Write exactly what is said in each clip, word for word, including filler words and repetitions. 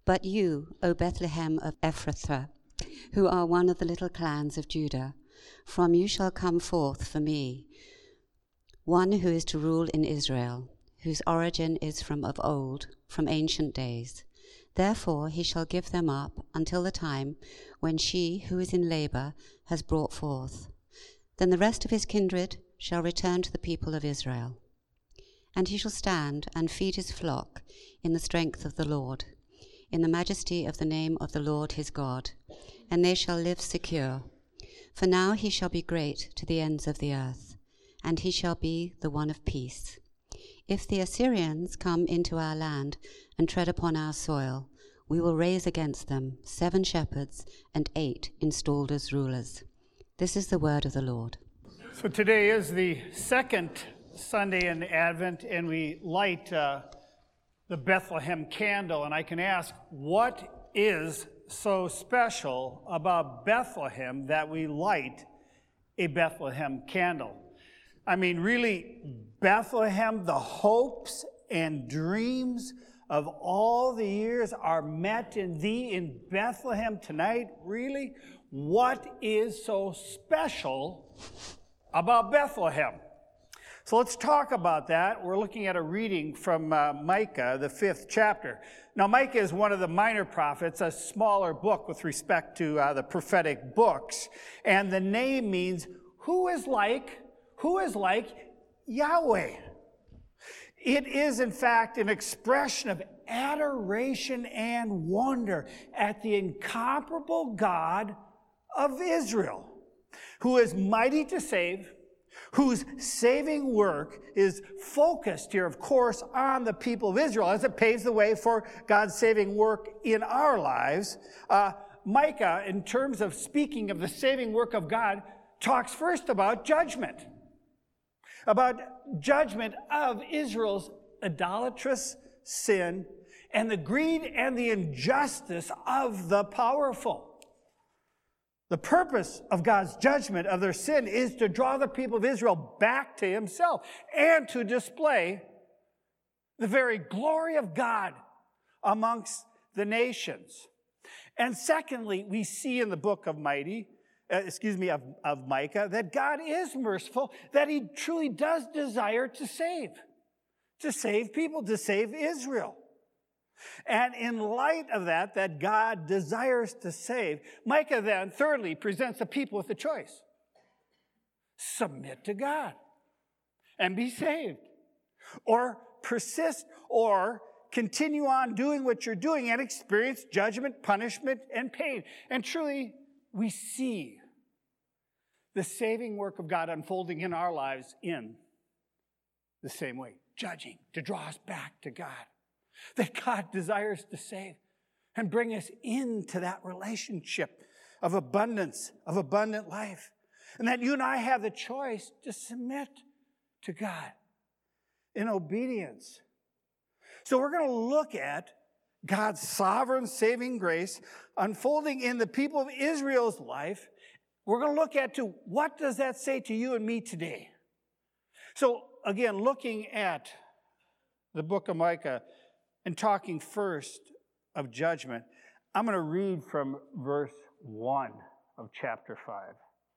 But you, O Bethlehem of Ephrathah, who are one of the little clans of Judah, from you shall come forth for me one who is to rule in Israel, whose origin is from of old, from ancient days. Therefore he shall give them up until the time when she who is in labor has brought forth. Then the rest of his kindred shall return to the people of Israel. And he shall stand and feed his flock in the strength of the Lord, in the majesty of the name of the Lord his God, and they shall live secure. For now he shall be great to the ends of the earth, and he shall be the one of peace. If the Assyrians come into our land and tread upon our soil, we will raise against them seven shepherds and eight installed as rulers. This is the word of the Lord. So today is the second Sunday in Advent, and we light uh, the Bethlehem candle. And I can ask, what is so special about Bethlehem that we light a Bethlehem candle? I mean, really, Bethlehem, the hopes and dreams of all the years are met in thee in Bethlehem tonight. Really, what is so special about Bethlehem? So let's talk about that. We're looking at a reading from uh, Micah, the fifth chapter. Now, Micah is one of the minor prophets, a smaller book with respect to uh, the prophetic books. And the name means, who is like, who is like Yahweh? It is, in fact, an expression of adoration and wonder at the incomparable God of Israel, who is mighty to save, whose saving work is focused here, of course, on the people of Israel as it paves the way for God's saving work in our lives. Uh, Micah, in terms of speaking of the saving work of God, talks first about judgment, about judgment of Israel's idolatrous sin and the greed and the injustice of the powerful. The purpose of God's judgment of their sin is to draw the people of Israel back to himself and to display the very glory of God amongst the nations. And secondly, we see in the book of Mighty, uh, excuse me, of, of Micah, that God is merciful, that he truly does desire to save, to save people, to save Israel. And in light of that, that God desires to save, Micah then, thirdly, presents the people with a choice. Submit to God and be saved. Or persist or continue on doing what you're doing and experience judgment, punishment, and pain. And truly, we see the saving work of God unfolding in our lives in the same way. Judging to draw us back to God. That God desires to save and bring us into that relationship of abundance, of abundant life. And that you and I have the choice to submit to God in obedience. So we're going to look at God's sovereign saving grace unfolding in the people of Israel's life. We're going to look at to what does that say to you and me today? So again, looking at the book of Micah, and talking first of judgment, I'm going to read from verse one of chapter five.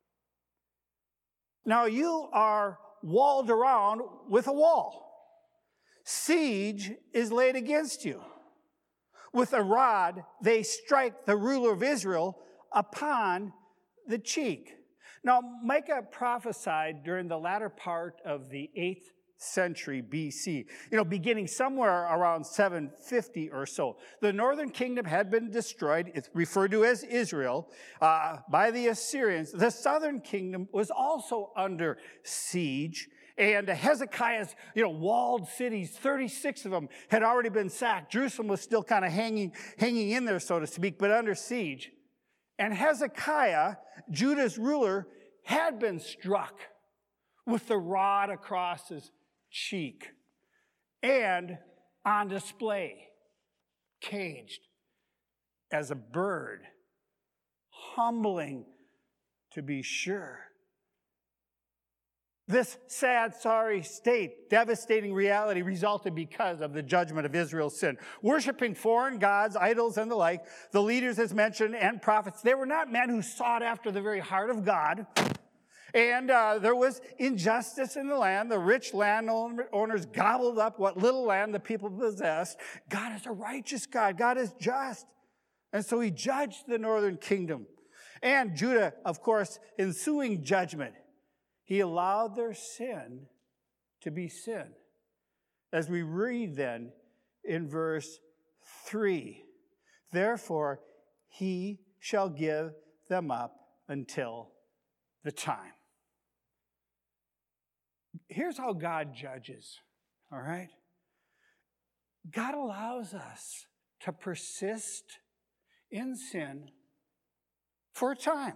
Now you are walled around with a wall. Siege is laid against you. With a rod they strike the ruler of Israel upon the cheek. Now Micah prophesied during the latter part of the eighth century B C, you know, beginning somewhere around seven fifty or so. The northern kingdom had been destroyed. It's referred to as Israel uh, by the Assyrians. The southern kingdom was also under siege, and Hezekiah's, you know, walled cities, thirty-six of them had already been sacked. Jerusalem was still kind of hanging, hanging in there, so to speak, but under siege. And Hezekiah, Judah's ruler, had been struck with the rod across his cheek and on display, caged as a bird, humbling to be sure. This sad, sorry state, devastating reality resulted because of the judgment of Israel's sin. Worshipping foreign gods, idols, and the like, the leaders, as mentioned, and prophets, they were not men who sought after the very heart of God. And uh, there was injustice in the land. The rich landowners gobbled up what little land the people possessed. God is a righteous God. God is just. And so he judged the northern kingdom. And Judah, of course, ensuing judgment, he allowed their sin to be sin. As we read then in verse three, therefore he shall give them up until the time. Here's how God judges, all right? God allows us to persist in sin for a time.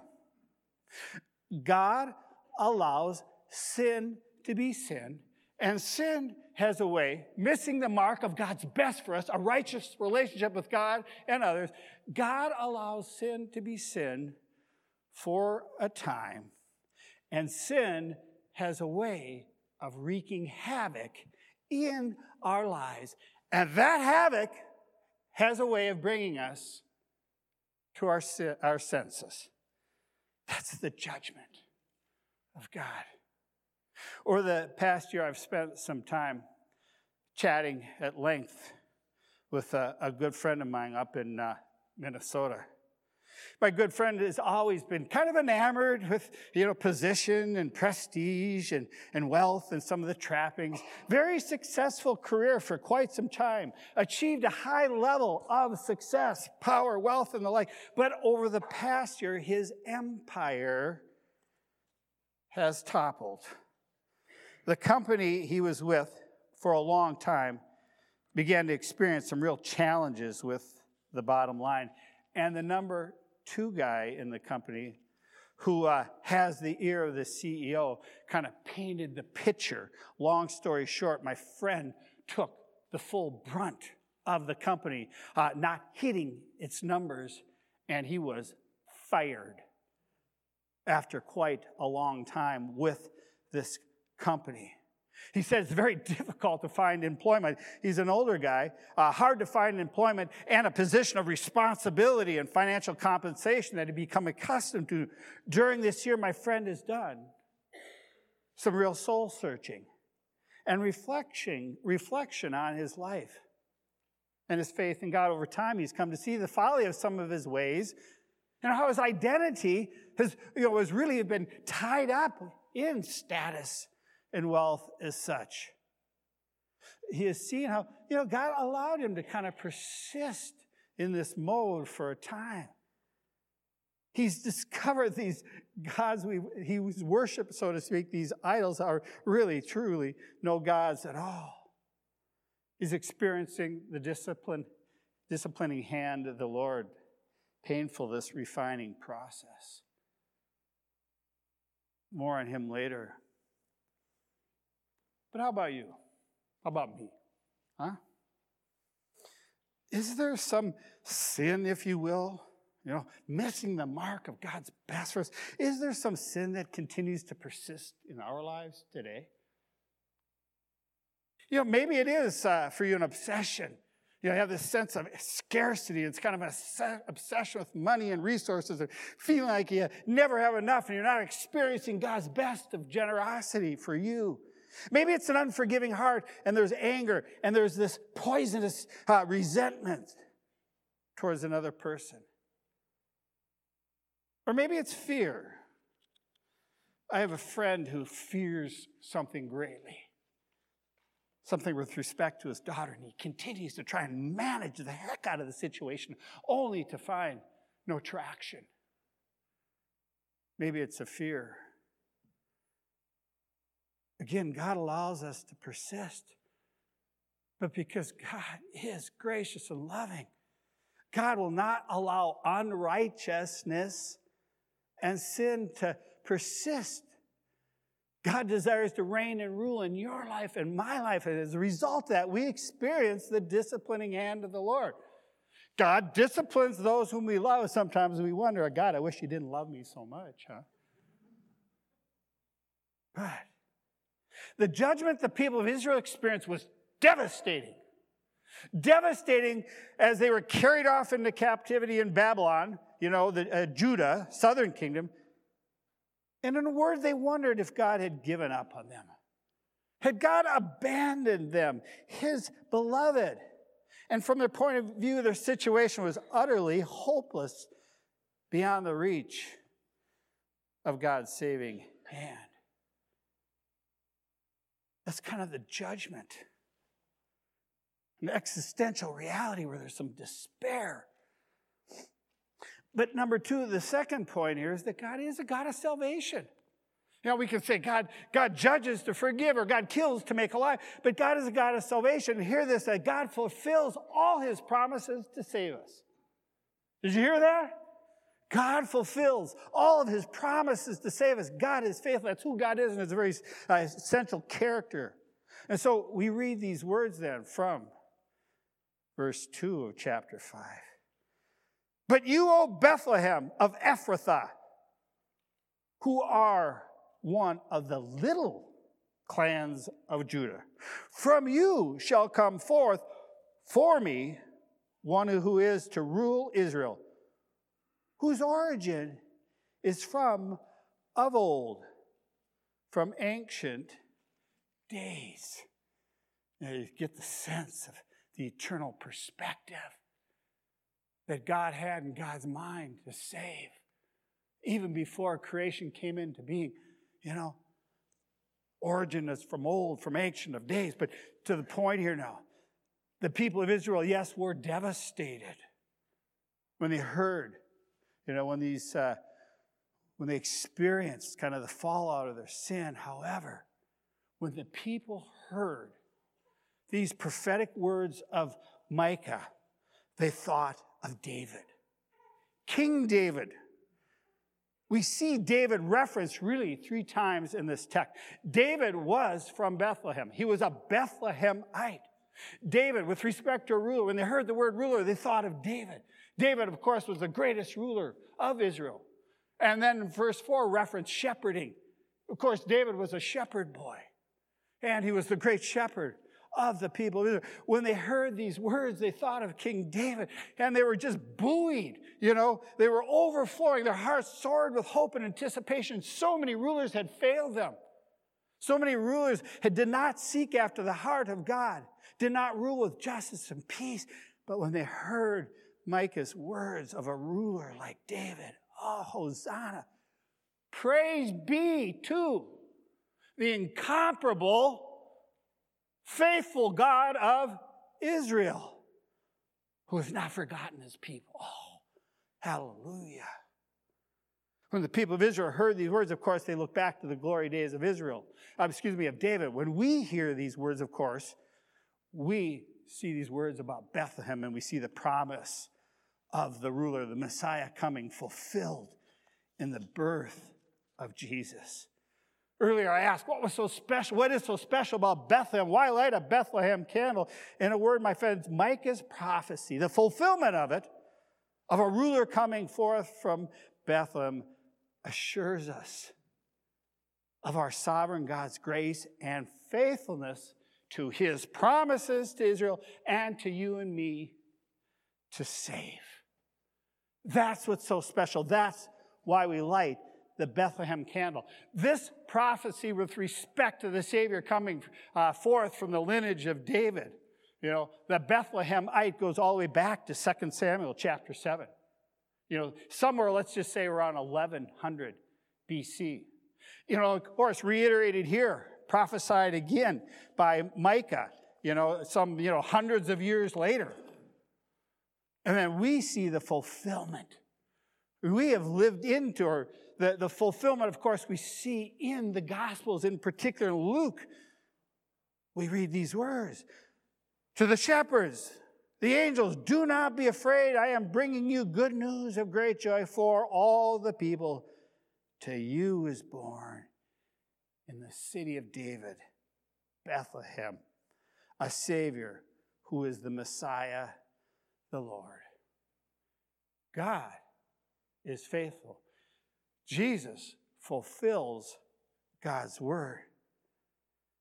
God allows sin to be sin, and sin has a way, missing the mark of God's best for us, a righteous relationship with God and others. God allows sin to be sin for a time, and sin has a way of wreaking havoc in our lives, and that havoc has a way of bringing us to our, our senses. That's the judgment of God. Over the past year, I've spent some time chatting at length with a, a good friend of mine up in uh, Minnesota. My good friend has always been kind of enamored with, you know, position and prestige and, and wealth and some of the trappings. Very successful career for quite some time. Achieved a high level of success, power, wealth, and the like. But over the past year, his empire has toppled. The company he was with for a long time began to experience some real challenges with the bottom line. And the number two guy in the company who uh, has the ear of the C E O kind of painted the picture. Long story short, my friend took the full brunt of the company, uh, not hitting its numbers, and he was fired after quite a long time with this company. He said it's very difficult to find employment. He's an older guy, uh, hard to find employment and a position of responsibility and financial compensation that he'd become accustomed to. During this year, my friend has done some real soul searching and reflection, reflection on his life and his faith in God. Over time, he's come to see the folly of some of his ways and how his identity has, you know, has really been tied up in status and wealth as such. He has seen how, you know, God allowed him to kind of persist in this mode for a time. He's discovered these gods we he was worshipped, so to speak, these idols are really, truly no gods at all. He's experiencing the discipline, disciplining hand of the Lord. Painful, this refining process. More on him later. But how about you? How about me? Huh? Is there some sin, if you will, you know, missing the mark of God's best for us? Is there some sin that continues to persist in our lives today? You know, maybe it is uh, for you an obsession. You know, you have this sense of scarcity. It's kind of an obsession with money and resources and feeling like you never have enough and you're not experiencing God's best of generosity for you. Maybe it's an unforgiving heart and there's anger and there's this poisonous uh, resentment towards another person. Or maybe it's fear. I have a friend who fears something greatly. Something with respect to his daughter, and he continues to try and manage the heck out of the situation, only to find no traction. Maybe it's a fear. Again, God allows us to persist, but because God is gracious and loving, God will not allow unrighteousness and sin to persist. God desires to reign and rule in your life and my life. And as a result of that, we experience the disciplining hand of the Lord. God disciplines those whom we love. Sometimes we wonder, God, I wish you didn't love me so much, huh? But The judgment the people of Israel experienced was devastating. Devastating as they were carried off into captivity in Babylon, you know, the, uh, Judah, southern kingdom. And in a word, they wondered if God had given up on them. Had God abandoned them, his beloved? And from their point of view, their situation was utterly hopeless, beyond the reach of God's saving hand. That's kind of the judgment, an existential reality where there's some despair. But number two, the second point here is that God is a God of salvation. You know, we can say God, God judges to forgive or God kills to make alive, but God is a God of salvation. And hear this, that God fulfills all his promises to save us. Did you hear that? God fulfills all of his promises to save us. God is faithful. That's who God is, and it's a very uh, essential character. And so we read these words then from verse two of chapter five. But you, O Bethlehem of Ephrathah, who are one of the little clans of Judah, from you shall come forth for me one who is to rule Israel, whose origin is from of old, from ancient days. Now you get the sense of the eternal perspective that God had in God's mind to save, even before creation came into being. You know, origin is from old, from ancient of days. But to the point here now, the people of Israel, yes, were devastated when they heard, you know, when these, uh, when they experienced kind of the fallout of their sin. However, when the people heard these prophetic words of Micah, they thought of David, King David. We see David referenced really three times in this text. David was from Bethlehem. He was a Bethlehemite. David, with respect to a ruler, when they heard the word ruler, they thought of David. David, of course, was the greatest ruler of Israel. And then in verse four, referenced shepherding. Of course, David was a shepherd boy. And he was the great shepherd of the people of Israel. When they heard these words, they thought of King David, and they were just buoyed, you know. They were overflowing. Their hearts soared with hope and anticipation. So many rulers had failed them. So many rulers had, did not seek after the heart of God, did not rule with justice and peace. But when they heard Micah's words of a ruler like David, oh, Hosanna, praise be to the incomparable, faithful God of Israel, who has not forgotten his people. Oh, hallelujah. When the people of Israel heard these words, of course, they look back to the glory days of Israel. Uh, excuse me, of David. When we hear these words, of course, we see these words about Bethlehem, and we see the promise of the ruler, the Messiah, coming fulfilled in the birth of Jesus. Earlier I asked, what was so special? What is so special about Bethlehem? Why light a Bethlehem candle? In a word, my friends, Micah's prophecy, the fulfillment of it, of a ruler coming forth from Bethlehem, assures us of our sovereign God's grace and faithfulness to his promises to Israel and to you and me to save. That's what's so special. That's why we light the Bethlehem candle. This prophecy with respect to the Savior coming uh, forth from the lineage of David, you know, the Bethlehemite goes all the way back to Second Samuel chapter seven. You know, somewhere, let's just say around eleven hundred B C. You know, of course, reiterated here, prophesied again by Micah, you know, some, you know, hundreds of years later. And then we see the fulfillment. We have lived into or the, the fulfillment, of course, we see in the Gospels, in particular Luke. We read these words. To the shepherds, the angels, do not be afraid. I am bringing you good news of great joy for all the people. To you is born in the city of David, Bethlehem, a Savior who is the Messiah, the Lord. God is faithful. Jesus fulfills God's word.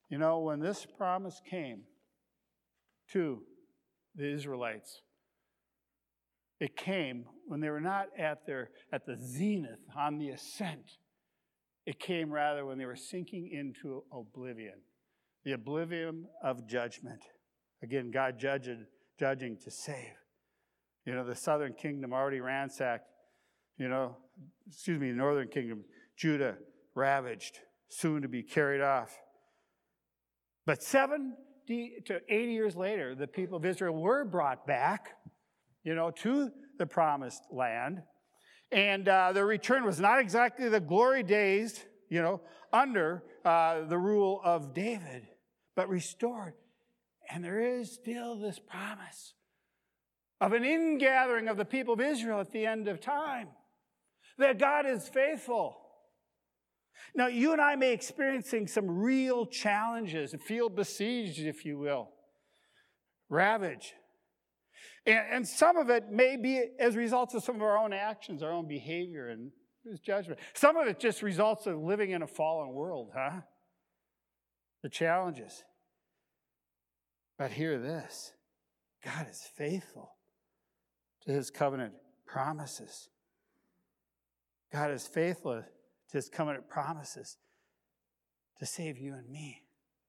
You know, when this promise came to the Israelites, it came when they were not at their at the zenith, on the ascent. It came rather when they were sinking into oblivion, the oblivion of judgment. Again, God judging, judging to save. You know, the southern kingdom already ransacked. You know, excuse me, the northern kingdom, Judah ravaged, soon to be carried off. But seventy to eighty years later, the people of Israel were brought back, you know, to the promised land. And uh, their return was not exactly the glory days, you know, under uh, the rule of David, but restored. And there is still this promise of an ingathering of the people of Israel at the end of time, that God is faithful. Now, you and I may be experiencing some real challenges, feel besieged, if you will, ravaged. And, and some of it may be as a result of some of our own actions, our own behavior, and his judgment. Some of it just results of living in a fallen world, huh? The challenges. But hear this. God is faithful to his covenant promises. God is faithful to his covenant promises to save you and me.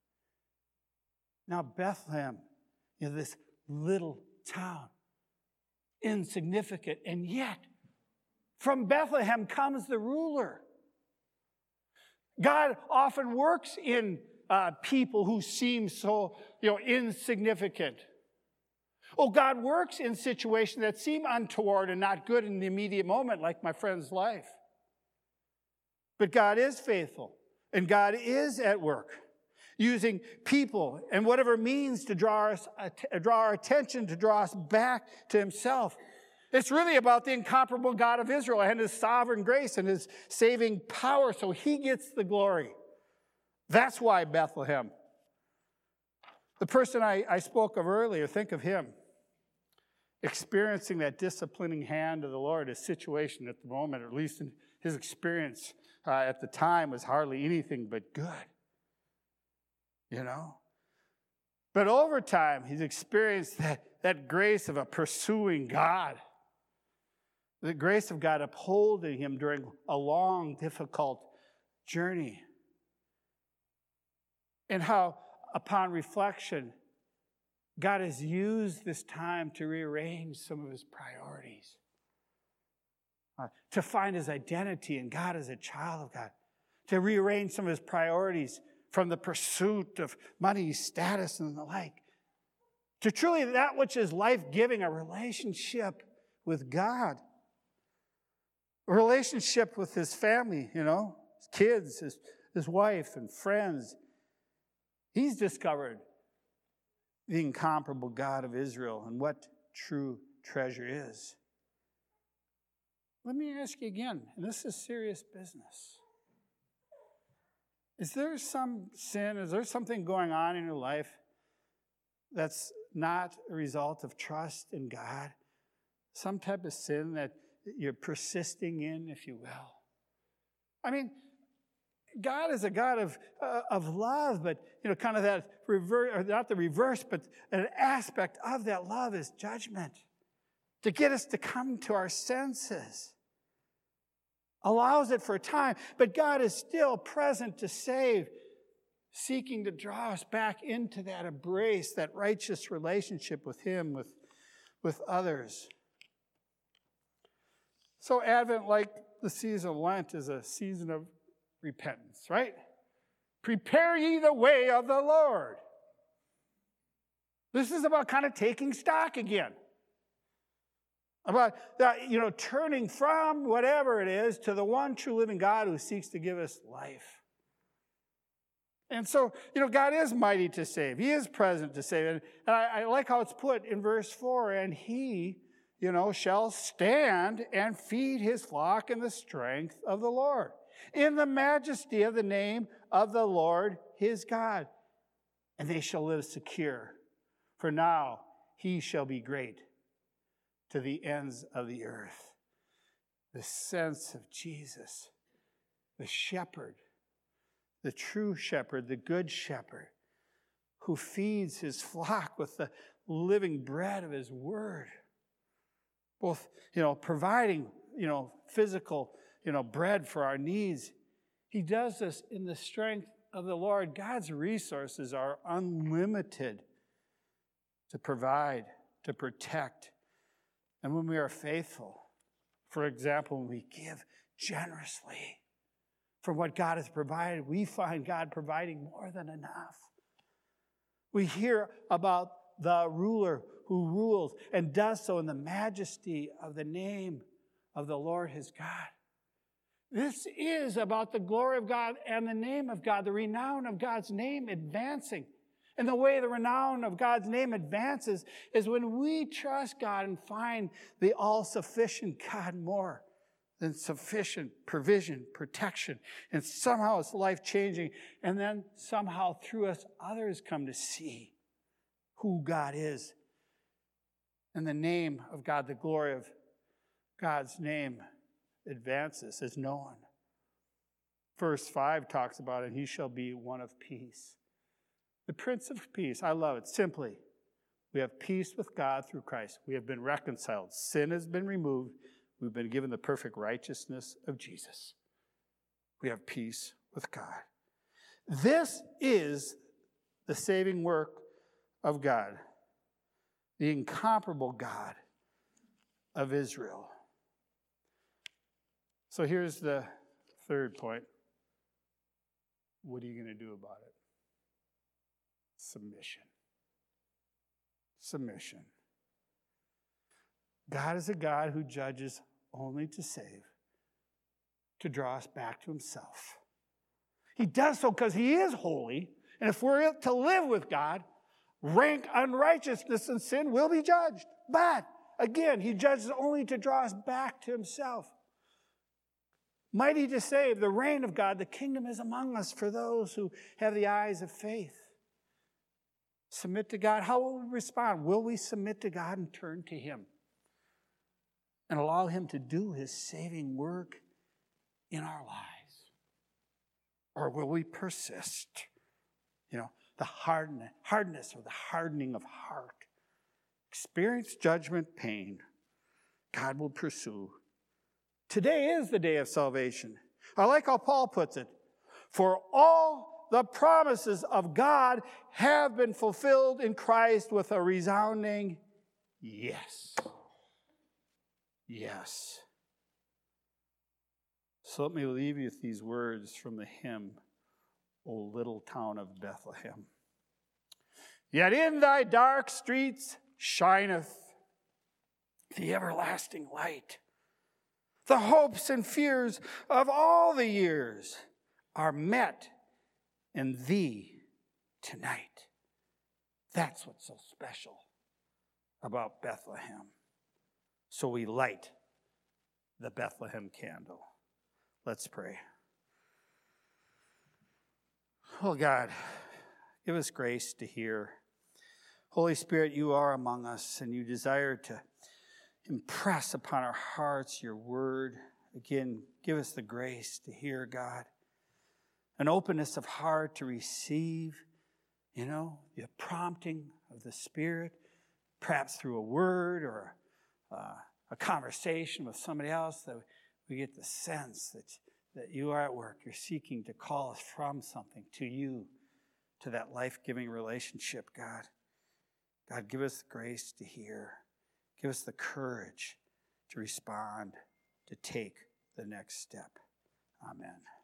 Now, Bethlehem, you know, this little town, insignificant, and yet from Bethlehem comes the ruler. God often works in uh, people who seem so, you know, insignificant. Oh, God works in situations that seem untoward and not good in the immediate moment, like my friend's life. But God is faithful, and God is at work, using people and whatever means to draw us, draw our attention, to draw us back to himself. It's really about the incomparable God of Israel and his sovereign grace and his saving power, so he gets the glory. That's why Bethlehem. The person I, I spoke of earlier, think of him experiencing that disciplining hand of the Lord. His situation at the moment, or at least in his experience uh, at the time, was hardly anything but good. You know? But over time, he's experienced that, that grace of a pursuing God. The grace of God upholding him during a long, difficult journey. And how, upon reflection, God has used this time to rearrange some of his priorities, uh, to find his identity in God as a child of God, to rearrange some of his priorities from the pursuit of money, status, and the like, to truly that which is life-giving, a relationship with God, a relationship with his family, you know, his kids, his, his wife, and friends. He's discovered the incomparable God of Israel and what true treasure is. Let me ask you again, and this is serious business. Is there some sin, is there something going on in your life that's not a result of trust in God? Some type of sin that you're persisting in, if you will? I mean, God is a God of uh, of love, but, you know, kind of that reverse, or not the reverse, but an aspect of that love is judgment. To get us to come to our senses. Allows it for a time, but God is still present to save, seeking to draw us back into that embrace, that righteous relationship with him, with, with others. So Advent, like the season of Lent, is a season of repentance, right? Prepare ye the way of the Lord. This is about kind of taking stock again. About that, you know, turning from whatever it is to the one true living God who seeks to give us life. And so, you know, God is mighty to save. He is present to save. And, and I, I like how it's put in verse four, and he, you know, shall stand and feed his flock in the strength of the Lord, in the majesty of the name of the Lord his God. And they shall live secure, for now he shall be great to the ends of the earth. The sense of Jesus, the shepherd, the true shepherd, the good shepherd, who feeds his flock with the living bread of his word. Both, you know, providing, you know, physical, you know, bread for our needs. He does this in the strength of the Lord. God's resources are unlimited to provide, to protect. And when we are faithful, for example, when we give generously for what God has provided, we find God providing more than enough. We hear about the ruler who rules and does so in the majesty of the name of the Lord his God. This is about the glory of God and the name of God, the renown of God's name advancing. And the way the renown of God's name advances is when we trust God and find the all-sufficient God more than sufficient provision, protection, and somehow it's life-changing. And then somehow through us, others come to see who God is. And the name of God, the glory of God's name advances, is known. Verse five talks about it, he shall be one of peace. The Prince of Peace, I love it. Simply, we have peace with God through Christ. We have been reconciled. Sin has been removed. We've been given the perfect righteousness of Jesus. We have peace with God. This is the saving work of God, the incomparable God of Israel. So here's the third point. What are you going to do about it? Submission. Submission. God is a God who judges only to save, to draw us back to himself. He does so because he is holy, and if we're to live with God, rank unrighteousness and sin will be judged. But, again, he judges only to draw us back to himself. Mighty to save, the reign of God, the kingdom is among us for those who have the eyes of faith. Submit to God. How will we respond? Will we submit to God and turn to him and allow him to do his saving work in our lives? Or will we persist? You know, the hardness, hardness or the hardening of heart. Experience judgment, pain. God will pursue. Today is the day of salvation. I like how Paul puts it. For all the promises of God have been fulfilled in Christ with a resounding yes. Yes. So let me leave you with these words from the hymn, O Little Town of Bethlehem. Yet in thy dark streets shineth the everlasting light. The hopes and fears of all the years are met in thee tonight. That's what's so special about Bethlehem. So we light the Bethlehem candle. Let's pray. Oh God, give us grace to hear. Holy Spirit, you are among us, and you desire to impress upon our hearts your word. Again, give us the grace to hear, God. An openness of heart to receive, you know, the prompting of the Spirit, perhaps through a word or uh, a conversation with somebody else, that we get the sense that, that you are at work. You're seeking to call us from something to you, to that life-giving relationship, God. God, give us the grace to hear. Give us the courage to respond, to take the next step. Amen.